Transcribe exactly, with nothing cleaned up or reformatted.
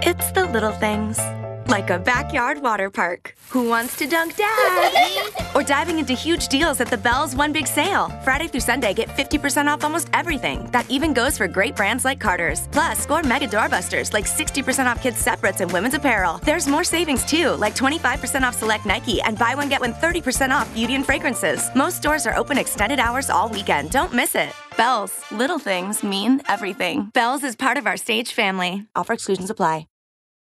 It's the little things. Like a backyard water park. Who wants to dunk dad? Or diving into huge deals at the Bell's One Big Sale. Friday through Sunday, get fifty percent off almost everything. That even goes for great brands like Carter's. Plus, score mega doorbusters like sixty percent off kids' separates and women's apparel. There's more savings too, like twenty-five percent off select Nike and buy one get one thirty percent off beauty and fragrances. Most stores are open extended hours all weekend. Don't miss it. Bell's. Little things mean everything. Bell's is part of our Stage family. Offer exclusions apply.